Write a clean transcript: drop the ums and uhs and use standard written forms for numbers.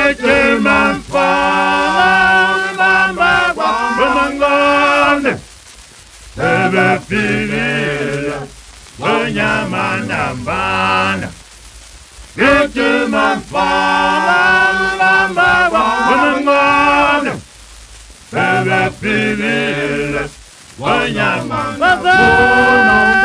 German farm, Bamangone, Bebe Fili, Wanyamanambana. German farm, Bamangone, Bebe Fili, Wanyamanambana.